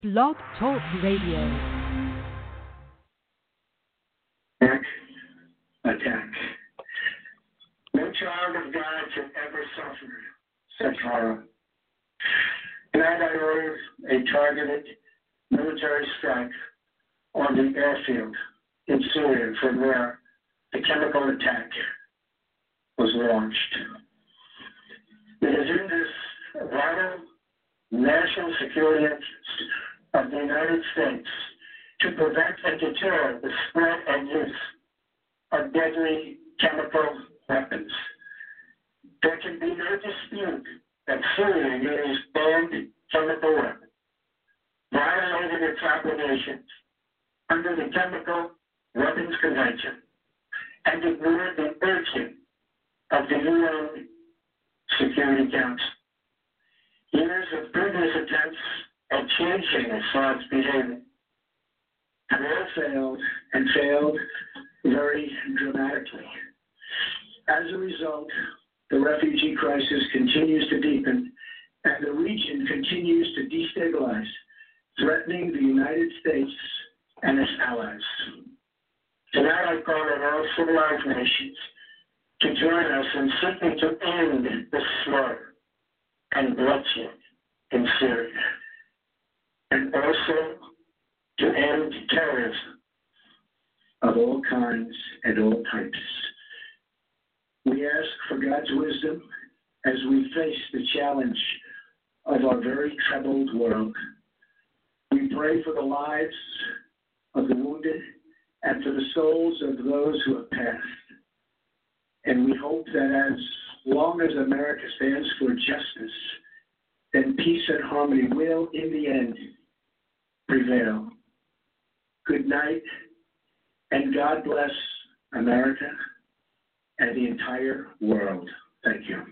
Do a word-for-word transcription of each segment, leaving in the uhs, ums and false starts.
Blog Talk Radio. Attack, attack. No child of God should ever suffer such horror. Tonight I ordered a targeted military strike on the airfield in Syria from where the chemical attack was launched. It is in this vital national security interest of the United States to prevent and deter the spread and use of deadly chemical weapons. There can be no dispute that Syria used banned chemical weapons, violated its obligations under the Chemical Weapons Convention, and ignored the urging of the U N Security Council. Years of previous attempts at changing Assad's behavior have all failed, and failed very dramatically. As a result, the refugee crisis continues to deepen, and the region continues to destabilize, threatening the United States and its allies. Tonight I call on all civilized nations to join us in seeking to end the slaughter and bloodshed in Syria, and also to end terrorism of all kinds and all types. We ask for God's wisdom as we face the challenge of our very troubled world. We pray for the lives of the wounded and for the souls of those who have passed. And we hope that as long as America stands for justice, then peace and harmony will, in the end, prevail. Good night, and God bless America and the entire world. Thank you.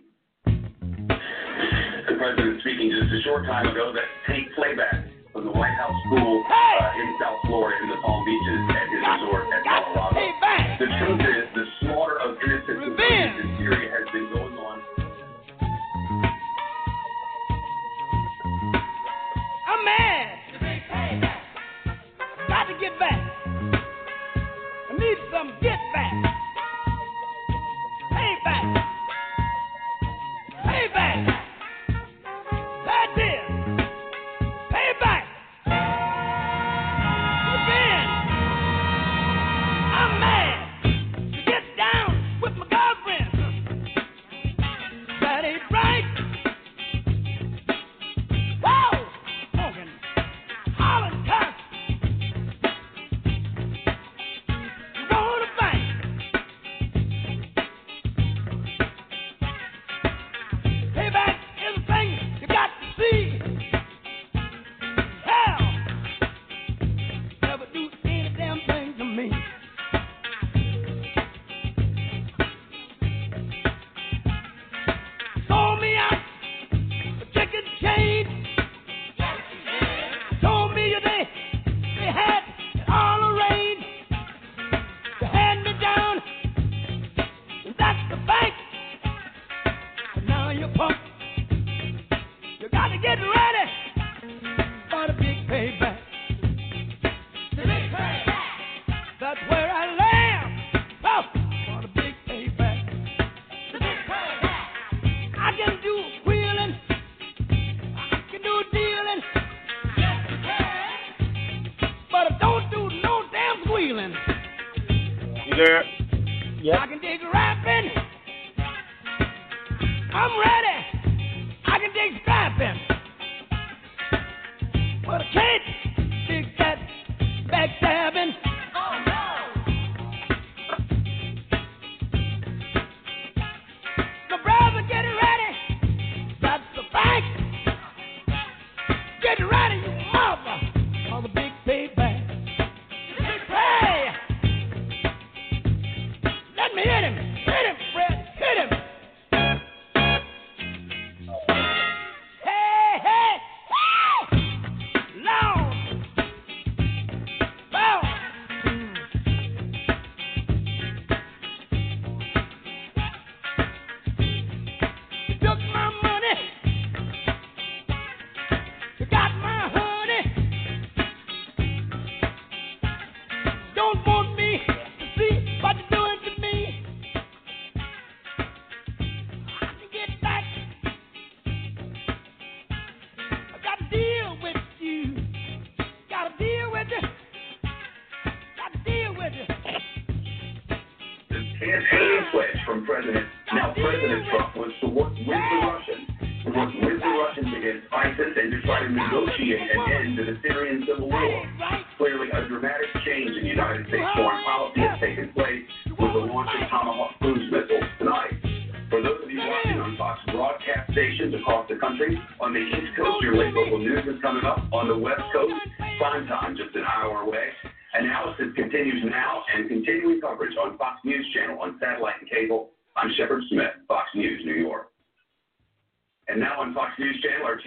The president speaking just a short time ago. That tape playback from the White House school uh, in South Florida in the Palm Beaches at his resort at Colorado. The truth is, the slaughter of innocent civilians in Syria has been going on. I'm mad. Got to get back. I need some get back. Pay back. Pay back. That's it. Pay back. Revenge. I'm mad. To get down with my girlfriend. That ain't right. Whoa! Smoking. Hollering, cuss. You want to fight. Payback is a thing you got to see. Hell, never do any damn thing to me. Sold me out for chicken chain. Told me they, they had it all arranged. They had me down, and that's the fact. But now you're pumped. You got to get ready for the big payback. The big payback. That's where I land. Oh, for the big payback. The big payback. I can do wheeling. I can do dealing. Yes, you can. But I don't do no damn squealing. You there? I can dig rapping. I'm ready. I can dig scrapping. But I can't dig that backstabbing. Oh, no. So, brother, get ready. That's the fact. Get ready, you mother, for the big payback. Hey! Let me hit him. Hit him, Fred. Hit him. Hey, hey, hey! Long President, now President Trump, was to work with the Russians, to work with the Russians against ISIS and to try to negotiate an end to the Syrian civil war. Clearly, a dramatic change in United States foreign policy has taken place with the launch of Tomahawk cruise missiles tonight. For those of you watching on Fox broadcast stations across the country, on the East Coast, your late local news is coming up. On the West Coast, prime time just an hour away. Analysis continues now and continuing coverage on Fox News Channel on satellite and cable. I'm Shepard Smith, Fox News, New York. And now on Fox News Channel, our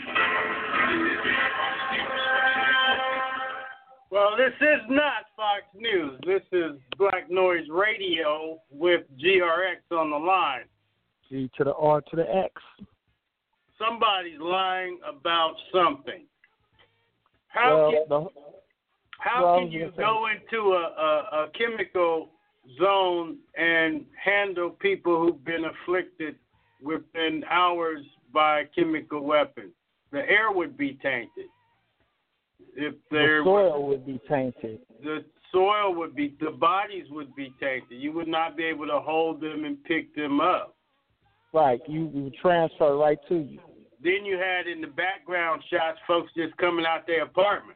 Well, this is not Fox News. This is Black Noise Radio with G R X on the line. G to the R to the X. Somebody's lying about something. How well, can, the, how well, can you go into a, a, a chemical zone and handle people who've been afflicted within hours by chemical weapons? The air would be tainted. If the soil would be tainted. The soil would be, the bodies would be tainted. You would not be able to hold them and pick them up. Right, you, you would transfer right to you. Then you had in the background shots folks just coming out their apartment.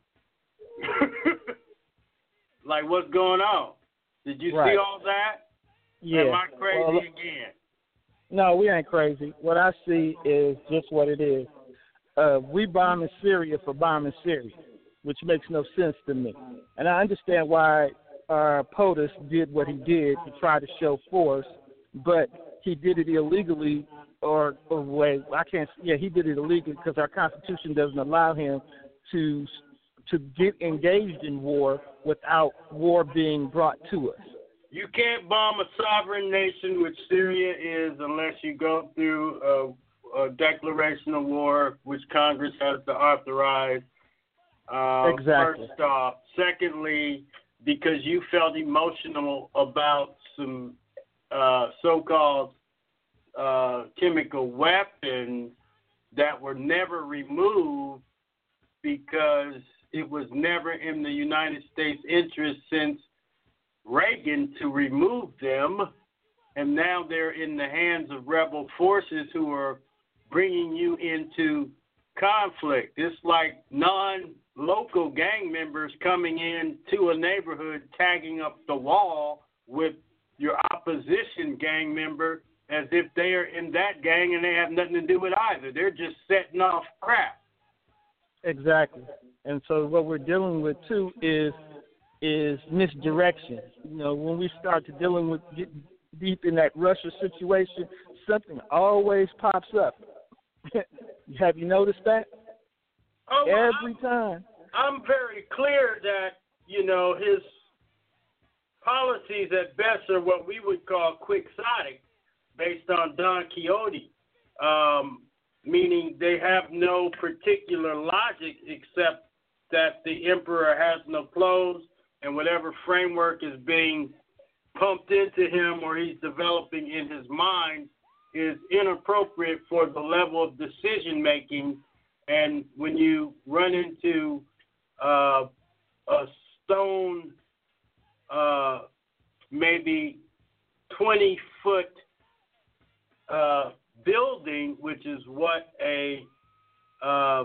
Like, what's going on? Did you right. see all that? Yeah. Am I crazy well, again? No, we ain't crazy. What I see is just what it is. Uh, we bombing Syria for bombing Syria, which makes no sense to me. And I understand why uh, POTUS did what he did to try to show force, but he did it illegally, or, or way I can't. Yeah, he did it illegally because our Constitution doesn't allow him to to get engaged in war without war being brought to us. You can't bomb a sovereign nation, which Syria is, unless you go through a, a declaration of war, which Congress has to authorize. Uh, exactly. First off. Secondly, because you felt emotional about some uh, so-called uh, chemical weapons that were never removed because it was never in the United States' interest since Reagan to remove them, and now they're in the hands of rebel forces who are bringing you into conflict. It's like non-local gang members coming in to a neighborhood, tagging up the wall with your opposition gang member as if they are in that gang and they have nothing to do with either. They're just setting off crap. Exactly. And so what we're dealing with, too, is is misdirection. You know, when we start to dealing with get deep in that Russia situation, something always pops up. Have you noticed that? Oh, well, Every I'm, time. I'm very clear that, you know, his policies at best are what we would call quixotic, based on Don Quixote, um, meaning they have no particular logic except that the emperor has no clothes, and whatever framework is being pumped into him or he's developing in his mind is inappropriate for the level of decision making. And when you run into uh, a stone, uh, maybe twenty foot uh, building, which is what a uh,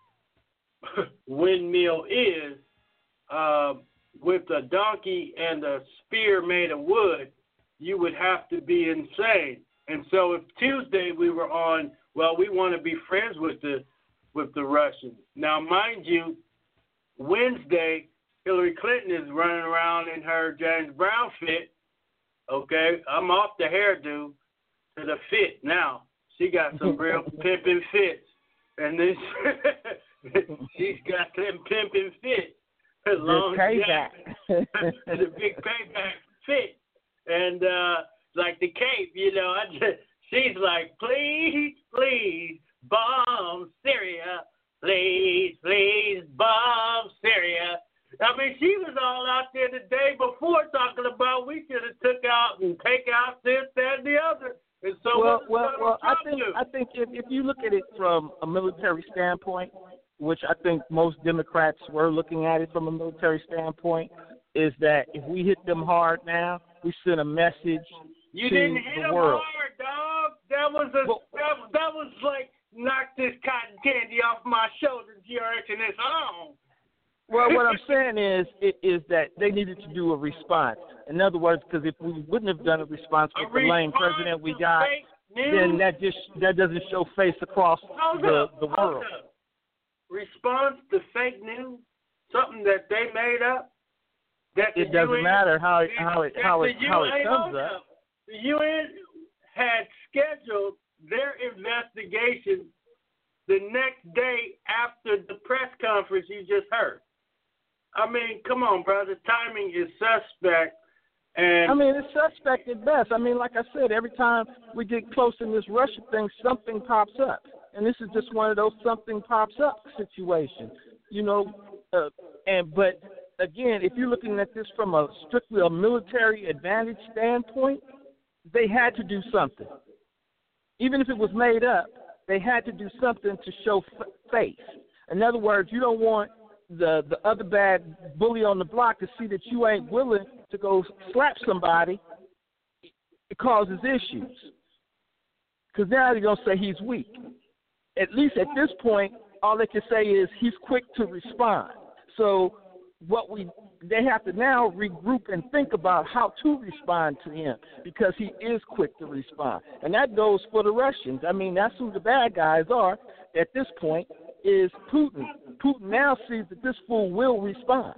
windmill is, uh, with a donkey and a spear made of wood, you would have to be insane. And so if Tuesday we were on, well, we want to be friends with the with the Russians. Now, mind you, Wednesday, Hillary Clinton is running around in her James Brown fit. Okay, I'm off the hairdo to the fit now. She got some real pimping fits. And then she's got them pimping fits. Long payback. The big payback fit. And uh, like the Cape, you know, I just, she's like, please, please, bomb Syria. Please, please, bomb Syria. I mean, she was all out there the day before talking about we should have took out and take out this, that, and the other. And so well, what well, well I think do? I think if, if you look at it from a military standpoint, which I think most Democrats were looking at it from a military standpoint, is that if we hit them hard now, we send a message you to didn't hit the them world. hard. dog. That was a well, that, that was like knock this cotton candy off my shoulder, G R X, and it's on. Well, what I'm saying is is that they needed to do a response. In other words, because if we wouldn't have done a response with a the lame response president we to got, fake news? then that just that doesn't show face across Hold the up, the hold world. up. Response to fake news, something that they made up. That the It doesn't U N matter how it how it how it how it comes up. up. The U N had scheduled their investigation the next day after the press conference you just heard. I mean, come on, bro. The timing is suspect. And I mean, it's suspect at best. I mean, like I said, every time we get close in this Russia thing, something pops up. And this is just one of those something pops up situations. You know, uh, and but again, if you're looking at this from a strictly a military advantage standpoint, they had to do something. Even if it was made up, they had to do something to show f- face. In other words, you don't want the, the other bad bully on the block to see that you ain't willing to go slap somebody. It causes issues. Because now they're going to say he's weak. At least at this point, all they can say is he's quick to respond. So what we they have to now regroup and think about how to respond to him because he is quick to respond. And that goes for the Russians. I mean, that's who the bad guys are at this point is Putin. Putin now sees that this fool will respond.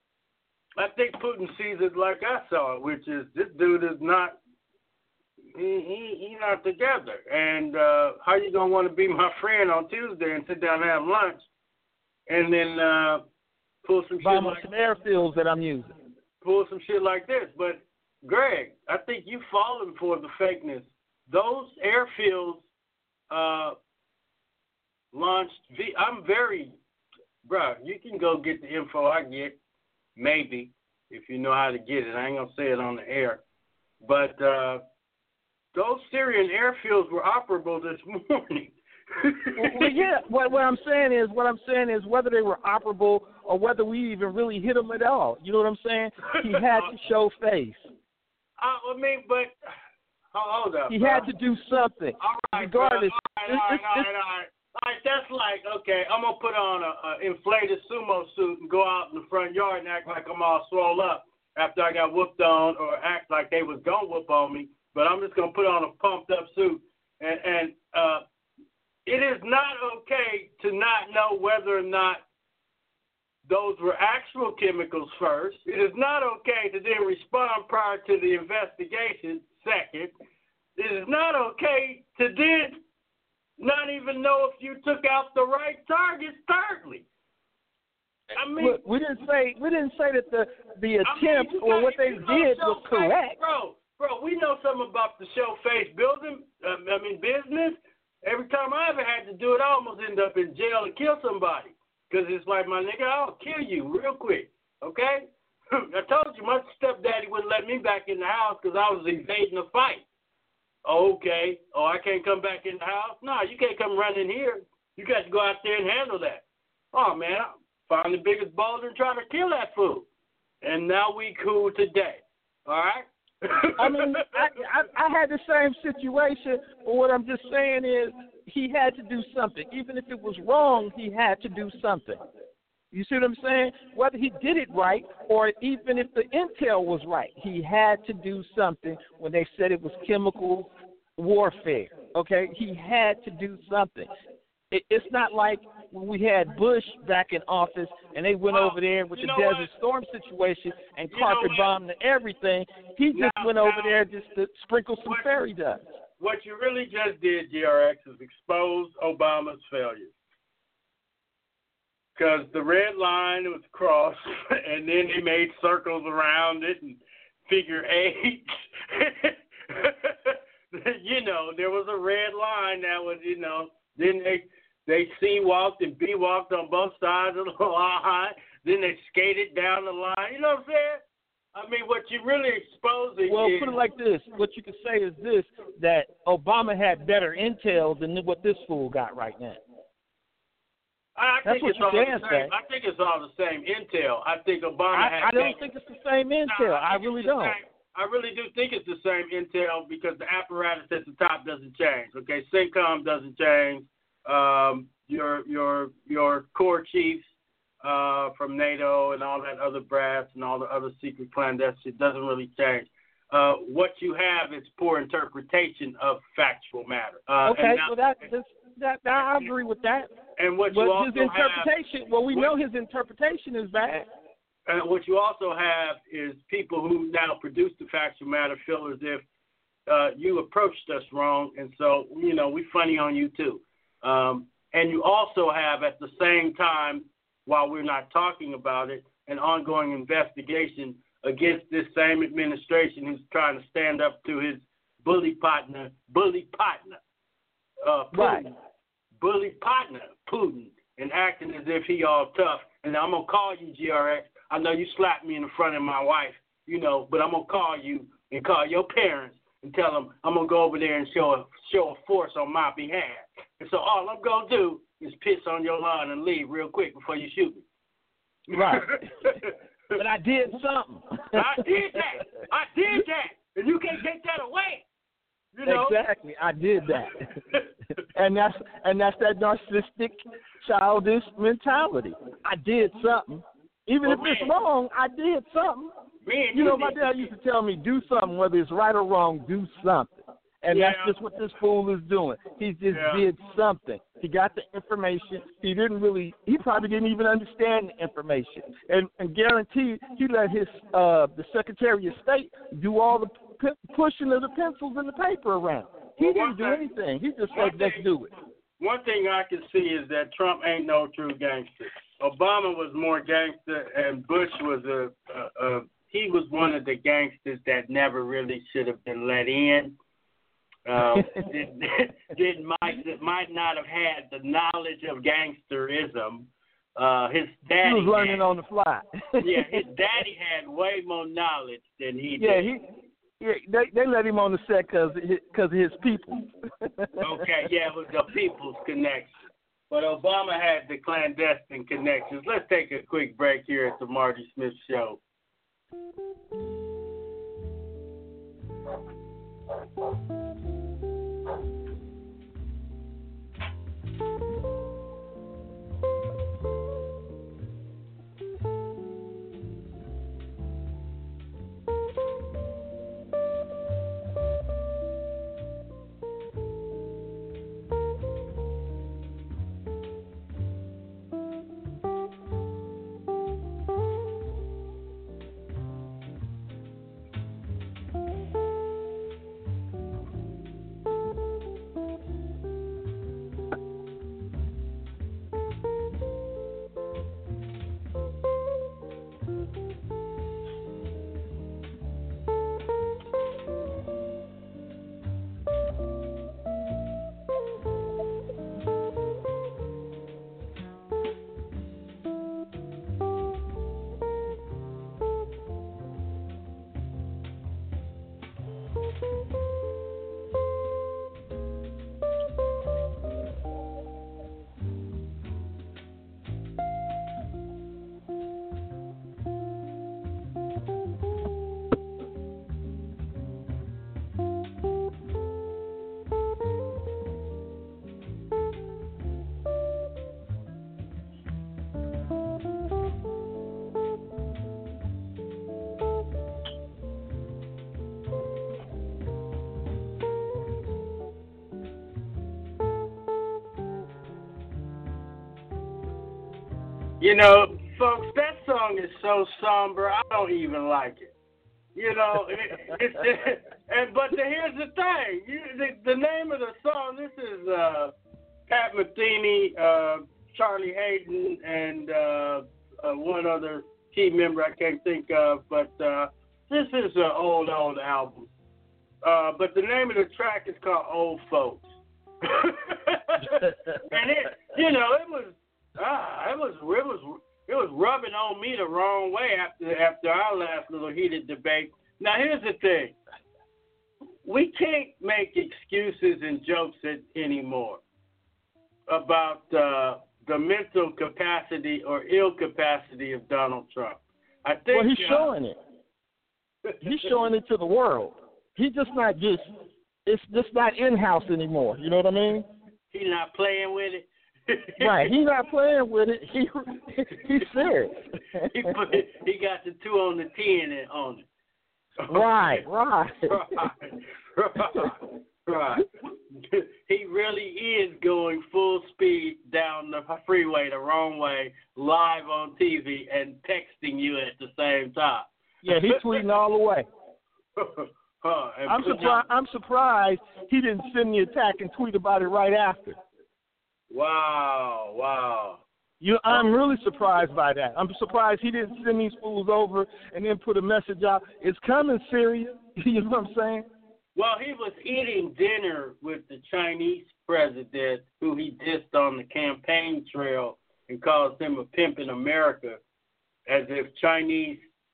I think Putin sees it like I saw it, which is this dude is not he he, he not together. And uh, how you gonna want to be my friend on Tuesday and sit down and have lunch and then uh, pull some Buy shit me like some airfields that I'm using. pull some shit like this. But Greg, I think you've fallen for the fakeness. Those airfields uh, launched. V- I'm very, bro. You can go get the info I get, maybe if you know how to get it. I ain't gonna say it on the air, but uh, those Syrian airfields were operable this morning. Well, yeah. What, what I'm saying is, what I'm saying is, whether they were operable or whether we even really hit them at all. You know what I'm saying? He had to show face. I, I mean, but hold up. He bro. had to do something, all right, regardless. Bro. All right, all right, all right, all right. All right, that's like, okay, I'm going to put on a, a inflated sumo suit and go out in the front yard and act like I'm all swole up after I got whooped on or act like they was going to whoop on me, but I'm just going to put on a pumped up suit. And, and uh, it is not okay to not know whether or not those were actual chemicals first. It is not okay to then respond prior to the investigation second. It is not okay to then not even know if you took out the right targets thirdly. I mean, we, we didn't say we didn't say that the the attempt I mean, or what they you know did show was correct. face, bro. Bro, we know something about the show face building. Um, I mean, business. Every time I ever had to do it, I almost end up in jail and kill somebody. Because it's like, my nigga, I'll kill you real quick, okay? I told you, my stepdaddy wouldn't let me back in the house because I was evading a fight. Okay. Oh, I can't come back in the house? No, you can't come running here. You got to go out there and handle that. Oh, man, I found the biggest boulder and try to kill that fool. And now we cool today, all right? I mean, I, I I had the same situation, but what I'm just saying is he had to do something. Even if it was wrong, he had to do something. You see what I'm saying? Whether he did it right or even if the intel was right, he had to do something when they said it was chemical warfare, okay? He had to do something. It, it's not like when we had Bush back in office and they went well, over there with the Desert what? Storm situation and you carpet bombed and everything. He just now, went over now, there just to sprinkle some what, fairy dust. What you really just did, G R X, is expose Obama's failures. Because the red line was crossed, and then they made circles around it and figure eight. You know, there was a red line that was, you know, then they they C-walked and B-walked on both sides of the line. Then they skated down the line. You know what I'm saying? I mean, what you really exposing Well, is... put it like this. What you could say is this, that Obama had better intel than what this fool got right now. I That's think what it's you all can the same. say. I think it's all the same intel. I think Obama I, had... I don't think it's the same intel. No, I think really it's the don't. same. I really do think it's the same intel because the apparatus at the top doesn't change. Okay, CENTCOM doesn't change. Um, your your your core chiefs uh, from NATO and all that other brass and all the other secret clandestine doesn't really change. Uh, what you have is poor interpretation of factual matter. Uh, okay, now, well that, that that I agree with that. And what but you also his interpretation, have, well, we what, know his interpretation is bad. And what you also have is people who now produce the factual matter feel as if uh, you approached us wrong, and so, you know, we funny on you too. Um, and you also have at the same time, while we're not talking about it, an ongoing investigation against this same administration who's trying to stand up to his bully partner, bully partner, uh, Putin, right. bully partner, Putin, and acting as if he all tough. And I'm going to call you, G R X. I know you slapped me in the front of my wife, you know, but I'm going to call you and call your parents and tell them I'm going to go over there and show a, show a force on my behalf. And so all I'm going to do is piss on your lawn and leave real quick before you shoot me. Right. But I did something. I did that. I did that. And you can't take that away. You know? Exactly. I did that. and that's and that's that narcissistic, childish mentality. I did something. Even well, if man, it's wrong, I did something. Man, you know, my dad used to tell me, do something, whether it's right or wrong, do something. And yeah. that's just what this fool is doing. He just yeah. did something. He got the information. He didn't really, he probably didn't even understand the information. And, and guarantee he let his, uh, the Secretary of State do all the p- pushing of the pencils and the paper around. He well, didn't do thing, anything. He just said, let's do it. One thing I can see is that Trump ain't no true gangster. Obama was more gangster, and Bush was a, a, a he was one of the gangsters that never really should have been let in. Um, did, did might might not have had the knowledge of gangsterism. Uh, his daddy he was learning had, on the fly. yeah, his daddy had way more knowledge than he yeah, did. he. Yeah, they they let him on the set because because of his people. Okay, yeah, it was the people's connection. But Obama had the clandestine connections. Let's take a quick break here at the Marty Smith Show. You know, folks, that song is so somber, I don't even like it. You know, it, it's, it, and but the, here's the thing. You, the, the name of the song, this is uh, Pat Metheny, uh, Charlie Hayden, and uh, uh, one other key member I can't think of, but uh, this is an old, old album. Uh, but the name of the track is called Old Folks. And it, you know, it was, ah, it was, it was, it was rubbing on me the wrong way after after our last little heated debate. Now here's the thing: we can't make excuses and jokes anymore about uh, the mental capacity or ill capacity of Donald Trump. I think. Well, he's uh, showing it. He's showing it to the world. He's just not just, it's just not in-house anymore. You know what I mean? He's not playing with it. Right. He's not playing with it. He He's serious. he, put, he got the two on the ten and on it. Right, right. right, right, right. He really is going full speed down the freeway the wrong way, live on T V, and texting you at the same time. Yeah, he's tweeting all the way. huh, I'm surprised. I'm surprised he didn't send the attack and tweet about it right after. Wow, wow. You, I'm really surprised by that. I'm surprised he didn't send these fools over and then put a message out. It's coming, Syria. You know what I'm saying? Well, he was eating dinner with the Chinese president, who he dissed on the campaign trail and calls him a pimp in America, as if Chinese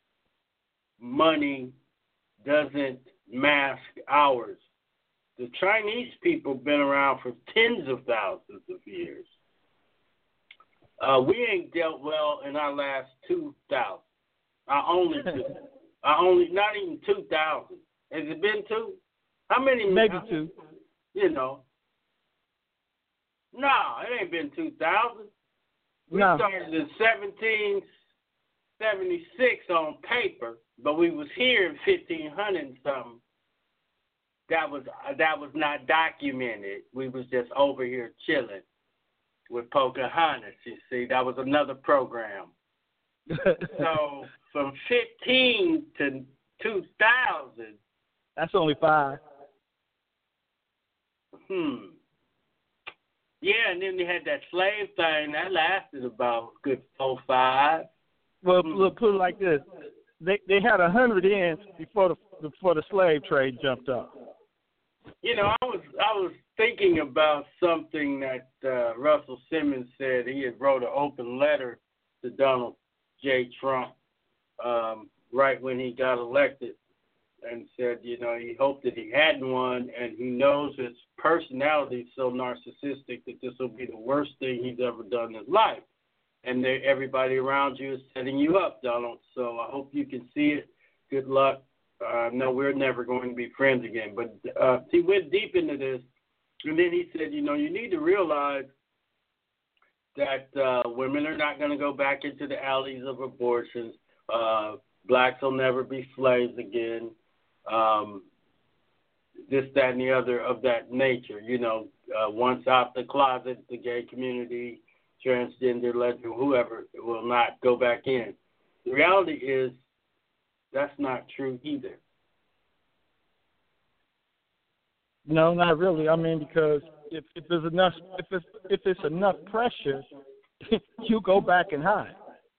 money doesn't mask ours. The Chinese people have been around for tens of thousands of years. Uh, we ain't dealt well in our last two thousand. I only two. I only not even two thousand. Has it been two? How many? Maybe two. You know. No, it ain't been two thousand. We no. started in seventeen seventy-six on paper, but we was here in fifteen hundred and something. That was that was not documented. We was just over here chilling with Pocahontas. You see, that was another program. So from fifteen to two thousand. That's only five. Hmm. Yeah, and then they had that slave thing that lasted about a good four, five. Well, hmm. look, put it like this: they they had a hundred in before the before the slave trade jumped up. You know, I was I was thinking about something that uh, Russell Simmons said. He had wrote an open letter to Donald J. Trump um, right when he got elected, and said, you know, he hoped that he hadn't won, and he knows his personality is so narcissistic that this will be the worst thing he's ever done in his life. And they, everybody around you is setting you up, Donald. So I hope you can see it. Good luck. Uh, no, we're never going to be friends again. But uh, he went deep into this, and then he said, you know, you need to realize that uh, women are not going to go back into the alleys of abortions. Uh, blacks will never be slaves again. Um, this, that, and the other of that nature. You know, uh, once out the closet, the gay community, transgender, lesbian, whoever will not go back in. The reality is, that's not true either. No, not really. I mean, because if, if there's enough, if it's if it's enough pressure, you go back and hide.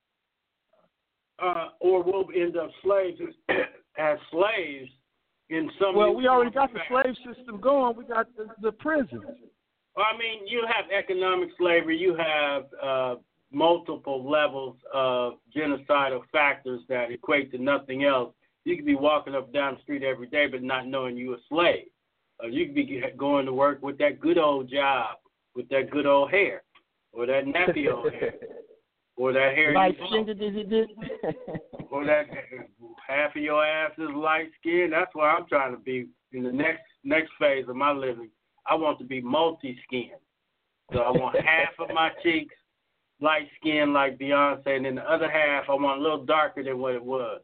Uh, or we'll end up slaves as slaves in some. Well, we already got the slave system going. We got the, the prisons. Well, I mean, you have economic slavery. You have uh, multiple levels of genocidal factors that equate to nothing else. You could be walking up down the street every day but not knowing you're a slave. Uh, you could be going to work with that good old job, with that good old hair, or that nappy old hair, or that hair. Light skin, did it did. Or that half of your ass is light skin. That's what I'm trying to be in the next next phase of my living. I want to be multi-skin. So I want half of my cheeks light skin like Beyonce, and then the other half I want a little darker than what it was.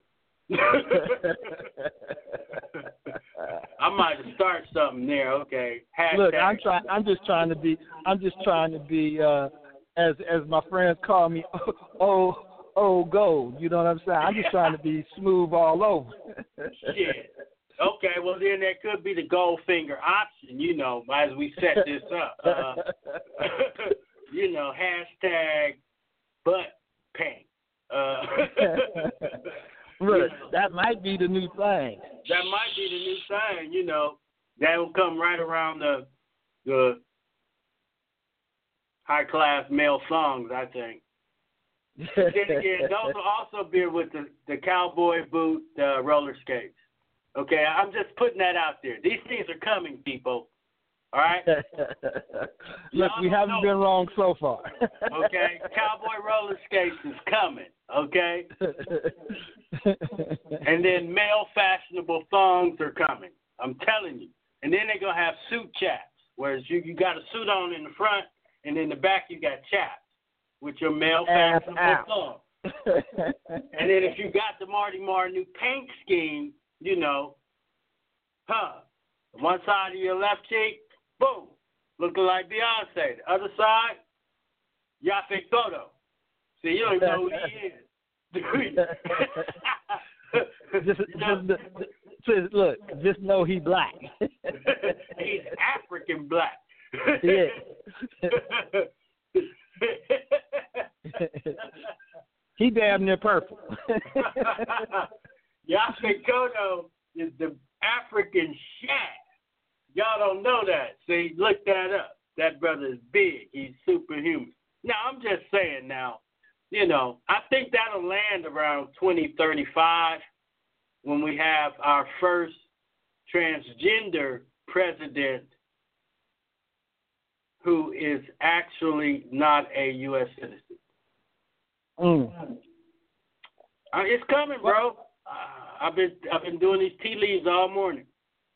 I might start something there. Okay. Hashtag. Look, I'm trying. I'm just trying to be. I'm just trying to be. Uh, as as my friends call me, oh oh gold. You know what I'm saying? I'm just trying to be smooth all over. Shit. Okay. Well, then there could be the Goldfinger option. You know, as we set this up. Uh, you know, hashtag butt paint. Uh, Look, you know, that might be the new thing. That might be the new thing, you know. That will come right around the the high class male songs, I think. Then again, those will also be with the, the cowboy boot uh, roller skates. Okay, I'm just putting that out there. These things are coming, people. All right? Look, we haven't know. been wrong so far. Okay? Cowboy roller skates is coming, okay? And And then male fashionable thongs are coming. I'm telling you. And then they're going to have suit chaps, whereas you, you got a suit on in the front, and in the back you got chaps with your male fashionable thongs. And then if you got the Marty Martin paint scheme, you know, huh, one side of your left cheek, boom, looking like Beyonce. The other side, Yaphet Kotto. See, you don't even know who he is. just, just, just, look, just know he black. He's African black. Yeah. He damn near purple. Yaphet Kotto is the African Shaq. Y'all don't know that. See, look that up. That brother is big. He's superhuman. Now, I'm just saying now, you know, I think that'll land around twenty thirty-five when we have our first transgender president who is actually not a U S citizen. Mm. Uh, it's coming, bro. Uh, I've been I've been doing these tea leaves all morning,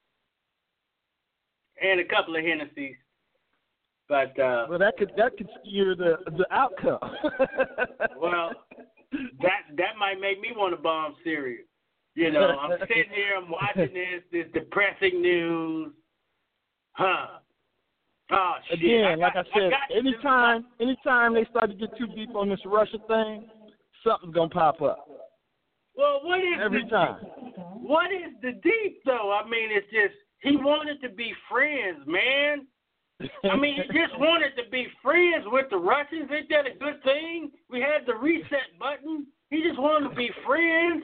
and a couple of Hennessy's. But uh, well, that could that could skew the the outcome. Well, that that might make me want to bomb Syria. You know, I'm sitting here, I'm watching this this depressing news, huh? Oh shit! Again, I got, like I said, I anytime anytime they start to get too deep on this Russia thing, something's gonna pop up. Well, what is every the, time? What is the deep though? I mean, it's just he wanted to be friends, man. I mean, he just wanted to be friends with the Russians. Ain't that a good thing? We had the reset button. He just wanted to be friends.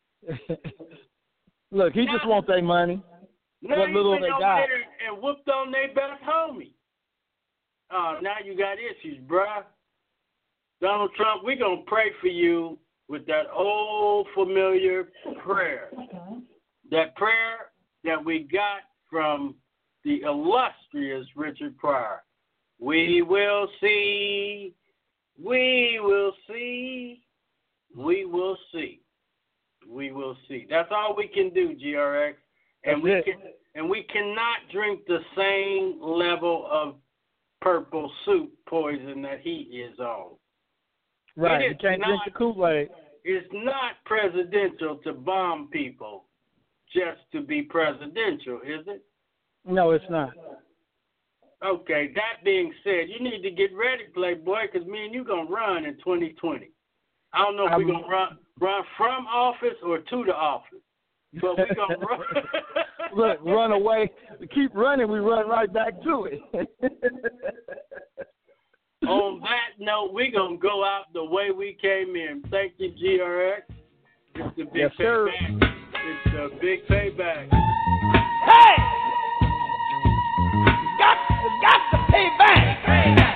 Look, he now, just wants their money. What little they got. And whooped on their best homie. Oh, now you got issues, bruh. Donald Trump, we're going to pray for you with that old familiar prayer. That prayer that we got from the illustrious Richard Pryor. We will see, we will see, we will see, we will see. That's all we can do, G R X. And we can, and we cannot drink the same level of purple soup poison that he is on. Right, you can't not, drink the Kool-Aid. It's not presidential to bomb people just to be presidential, is it? No, it's not. Okay, that being said, you need to get ready, Playboy, because me and you going to run in twenty twenty. I don't know if we're going to run, run from office or to the office, but we're going to run. Look, run away. We keep running, we run right back to it. On that note, we're going to go out the way we came in. Thank you, G R X. It's the big yes, payback. Sir. It's the big payback. Hey! Got, got to pay back. Pay back.